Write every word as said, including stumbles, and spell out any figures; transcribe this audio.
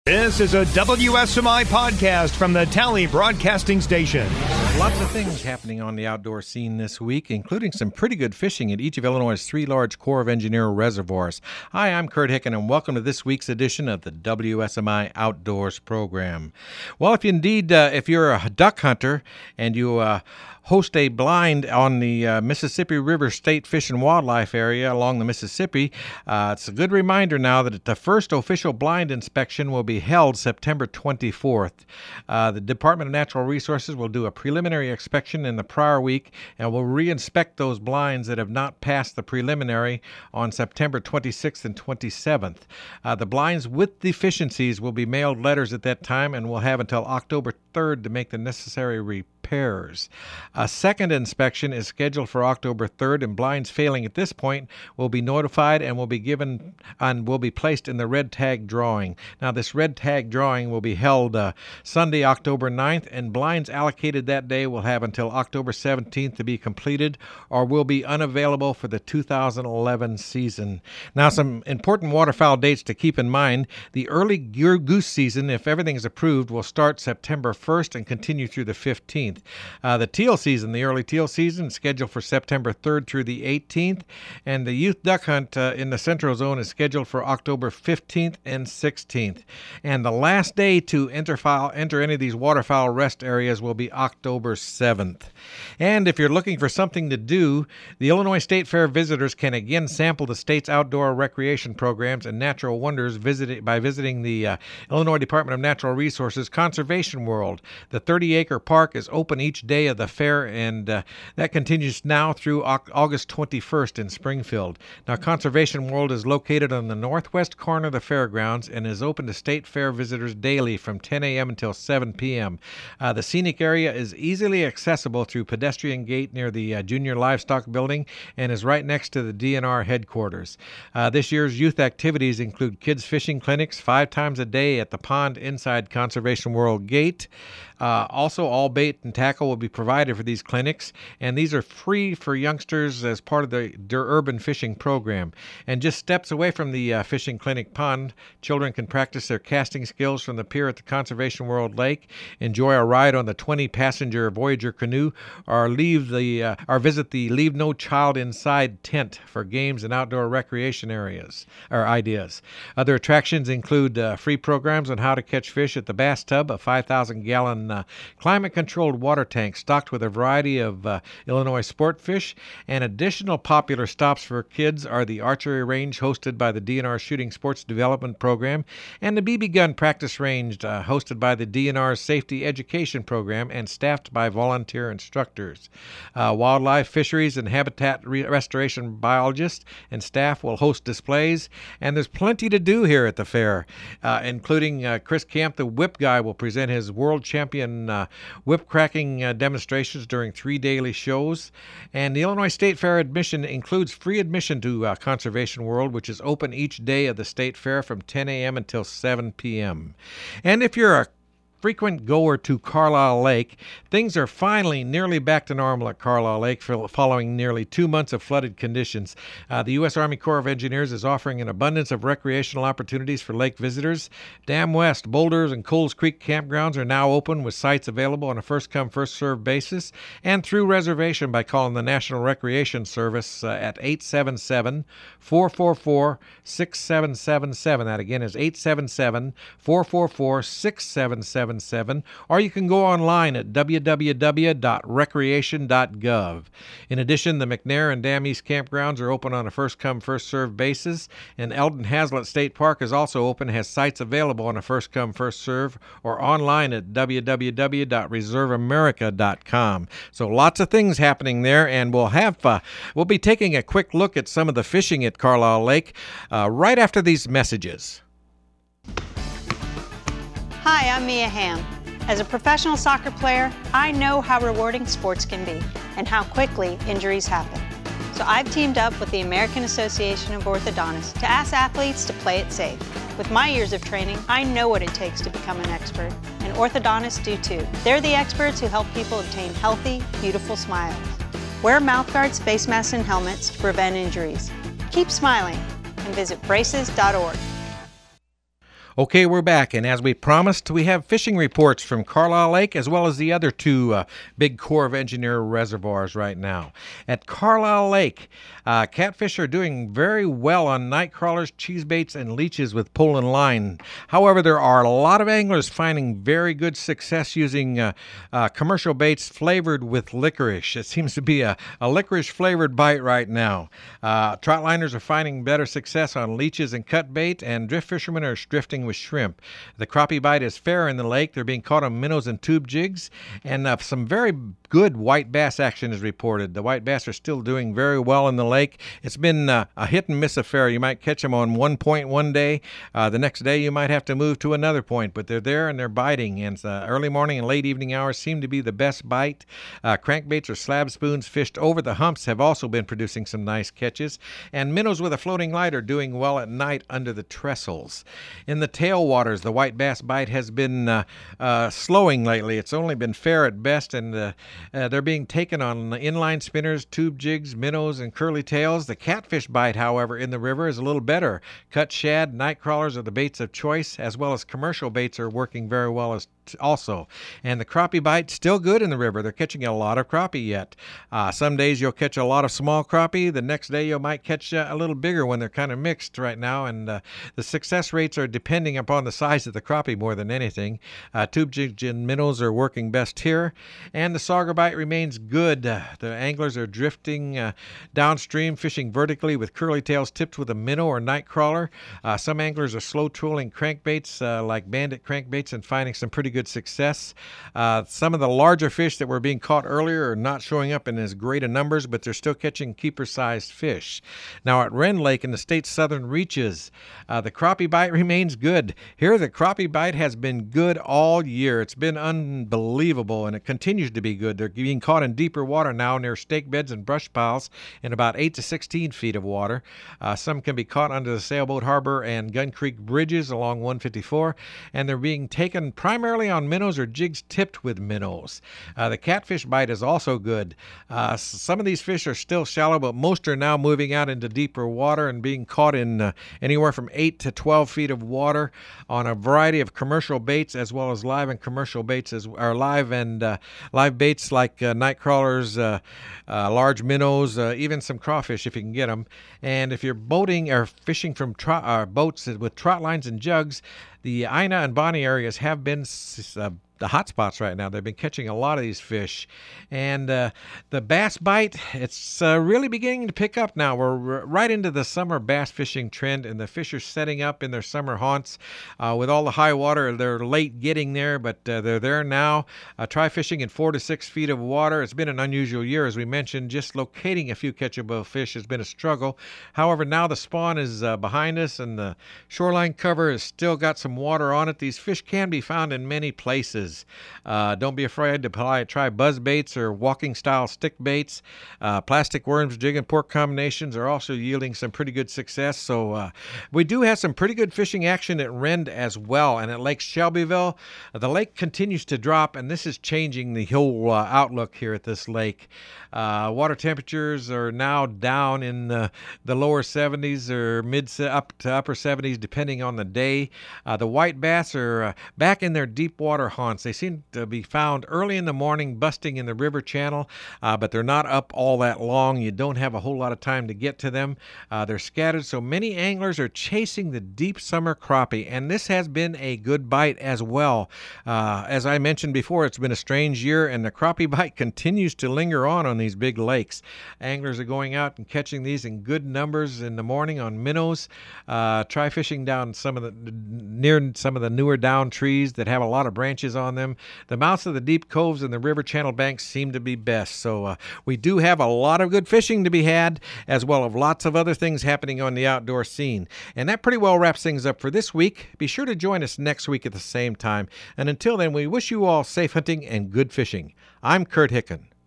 This is a W S M I podcast from the Tally Broadcasting Station. Lots of things happening on the outdoor scene this week, including some pretty good fishing at each of Illinois' three large Corps of Engineers reservoirs. Hi, I'm Kurt Hicken, and welcome to this week's edition of the W S M I Outdoors program. Well, if you indeed, uh, if you're a duck hunter and you uh, host a blind on the uh, Mississippi River State Fish and Wildlife Area along the Mississippi, uh, it's a good reminder now that the first official blind inspection will be held September twenty-fourth. Uh, the Department of Natural Resources will do a preliminary inspection in the prior week and will re-inspect those blinds that have not passed the preliminary on September twenty-sixth and twenty-seventh. Uh, the blinds with deficiencies will be mailed letters at that time and will have until October third to make the necessary repairs. A second inspection is scheduled for October third, and blinds failing at this point will be notified and will be given and will be placed in the red tag drawing. Now, this red tag drawing will be held uh, Sunday, October ninth, and blinds allocated that day will have until October seventeenth to be completed or will be unavailable for the two thousand eleven season. Now, some important waterfowl dates to keep in mind. The early goose season, if everything is approved, will start September first and continue through the fifteenth. Uh, the teal season, the early teal season, is scheduled for September third through the eighteenth, and the youth duck hunt uh, in the Central Zone is scheduled for October fifteenth and sixteenth. And the last day to enter, fowl, enter any of these waterfowl rest areas will be October seventh. And if you're looking for something to do, the Illinois State Fair visitors can again sample the state's outdoor recreation programs and natural wonders visit, by visiting the uh, Illinois Department of Natural Resources Conservation World. The thirty-acre park is open each day of the fair, and uh, that continues now through August twenty-first in Springfield. Now, Conservation World is located on the northwest corner of the fairgrounds and is open to state fair visitors daily from ten a.m. until seven p.m. Uh, the scenic area is easily accessible through pedestrian gate near the uh, Junior Livestock Building and is right next to the D N R headquarters. Uh, this year's youth activities include kids fishing clinics five times a day at the pond inside Conservation World Gate. Uh, also, all bait and tackle will be provided for these clinics, and these are free for youngsters as part of the Der Urban Fishing program. And just steps away from the uh, fishing clinic pond, children can practice their casting skills from the pier at the Conservation World Lake, enjoy a ride on the twenty-passenger Voyager canoe, or leave the uh, or visit the Leave No Child Inside tent for games and outdoor recreation areas or ideas. Other attractions include uh, free programs on how to catch fish at the Bass Tub, a five thousand gallon uh, climate-controlled water tank stocked with a variety of uh, Illinois sport fish, and additional popular stops for kids are the archery range hosted by the D N R Shooting Sports Development Program and the B B gun practice range uh, hosted by the D N R Safety Education Program and staffed by volunteer instructors. Uh, wildlife, fisheries, and habitat re- restoration biologists and staff will host displays, and there's plenty to do here at the fair, uh, including uh, Chris Camp, the whip guy, will present his world champion uh, whip cracking uh, demonstrations during three daily shows. And the Illinois State Fair admission includes free admission to uh, Conservation World, which is open each day of the State Fair from ten a.m. until seven p.m. And if you're a frequent goer to Carlisle Lake, things are finally nearly back to normal at Carlisle Lake following nearly two months of flooded conditions. Uh, the U S Army Corps of Engineers is offering an abundance of recreational opportunities for lake visitors. Dam West, Boulders, and Coles Creek campgrounds are now open with sites available on a first-come, first-served basis and through reservation by calling the National Recreation Service uh, at eight seven seven, four four four, six seven seven seven. That again is eight seven seven, four four four, six seven seven seven, or you can go online at w w w dot recreation dot gov. In addition, the McNair and Dam East campgrounds are open on a first-come, first-served basis, and Eldon Hazlitt State Park is also open, has sites available on a first-come, first-serve, or online at w w w dot reserve america dot com. So lots of things happening there, and we'll have uh, we'll be taking a quick look at some of the fishing at Carlisle Lake uh, right after these messages. Hi, I'm Mia Hamm. As a professional soccer player, I know how rewarding sports can be and how quickly injuries happen. So I've teamed up with the American Association of Orthodontists to ask athletes to play it safe. With my years of training, I know what it takes to become an expert, and orthodontists do too. They're the experts who help people obtain healthy, beautiful smiles. Wear mouthguards, face masks, and helmets to prevent injuries. Keep smiling and visit braces dot org. Okay, we're back, and as we promised, we have fishing reports from Carlisle Lake as well as the other two uh, big Corps of Engineer reservoirs right now. At Carlisle Lake, uh, catfish are doing very well on night crawlers, cheese baits, and leeches with pull and line. However, there are a lot of anglers finding very good success using uh, uh, commercial baits flavored with licorice. It seems to be a, a licorice-flavored bite right now. Uh, trout liners are finding better success on leeches and cut bait, and drift fishermen are drifting with shrimp. The crappie bite is fair in the lake. They're being caught on minnows and tube jigs, and uh, some very good white bass action is reported. The white bass are still doing very well in the lake. It's been uh, a hit and miss affair. You might catch them on one point one day. Uh, the next day you might have to move to another point, but they're there and they're biting, and uh, early morning and late evening hours seem to be the best bite. Uh, crankbaits or slab spoons fished over the humps have also been producing some nice catches, and minnows with a floating light are doing well at night under the trestles. In the tailwaters, the white bass bite has been uh, uh, slowing lately. It's only been fair at best, and uh, uh, they're being taken on inline spinners, tube jigs, minnows, and curly tails. The catfish bite, however, in the river is a little better. Cut shad, night crawlers are the baits of choice, as well as commercial baits are working very well as also. And the crappie bite, still good in the river. They're catching a lot of crappie yet. Uh, some days you'll catch a lot of small crappie. The next day you might catch uh, a little bigger when they're kind of mixed right now. And uh, the success rates are depending upon the size of the crappie more than anything. Uh, tube jigs and minnows are working best here. And the sauger bite remains good. Uh, the anglers are drifting uh, downstream, fishing vertically with curly tails tipped with a minnow or night crawler. Uh, some anglers are slow trolling crankbaits uh, like bandit crankbaits and finding some pretty good success. Uh, some of the larger fish that were being caught earlier are not showing up in as great a numbers, but they're still catching keeper-sized fish. Now at Wren Lake in the state's southern reaches, uh, the crappie bite remains good. Here the crappie bite has been good all year. It's been unbelievable, and it continues to be good. They're being caught in deeper water now near stake beds and brush piles in about eight to sixteen feet of water. Uh, some can be caught under the Sailboat Harbor and Gun Creek bridges along one fifty-four, and they're being taken primarily on minnows or jigs tipped with minnows. Uh, the catfish bite is also good. Uh, some of these fish are still shallow, but most are now moving out into deeper water and being caught in uh, anywhere from eight to twelve feet of water on a variety of commercial baits, as well as live and commercial baits, as or live and uh, live baits like uh, night crawlers, uh, uh, large minnows, uh, even some crawfish if you can get them. And if you're boating or fishing from trot, uh, boats with trot lines and jugs, the Ina and Bonnie areas have been uh, the hot spots right now. They've been catching a lot of these fish. And uh, the bass bite, it's uh, really beginning to pick up now. We're right into the summer bass fishing trend, and the fish are setting up in their summer haunts. Uh, with all the high water, they're late getting there, but uh, they're there now. Uh, try fishing in four to six feet of water. It's been an unusual year, as we mentioned. Just locating a few catchable fish has been a struggle. However, now the spawn is uh, behind us, and the shoreline cover has still got some water on it. These fish can be found in many places. Uh, don't be afraid to apply, try buzz baits or walking style stick baits. Uh, plastic worms, jig and pork combinations are also yielding some pretty good success. So uh, we do have some pretty good fishing action at Rend as well. And at Lake Shelbyville, uh, the lake continues to drop, and this is changing the whole uh, outlook here at this lake. Uh, water temperatures are now down in the, the lower seventies or mid up to upper seventies depending on the day. Uh, the white bass are uh, back in their deep water haunts. They seem to be found early in the morning busting in the river channel, uh, but they're not up all that long. You don't have a whole lot of time to get to them. Uh, they're scattered, so many anglers are chasing the deep summer crappie, and this has been a good bite as well. Uh, as I mentioned before, it's been a strange year, and the crappie bite continues to linger on on these big lakes. Anglers are going out and catching these in good numbers in the morning on minnows. Uh, try fishing down some of the near some of the newer down trees that have a lot of branches on them. The mouths of the deep coves and the river channel banks seem to be best. So uh, we do have a lot of good fishing to be had, as well as lots of other things happening on the outdoor scene. And that pretty well wraps things up for this week. Be sure to join us next week at the same time. And until then, we wish you all safe hunting and good fishing. I'm Kurt Hicken.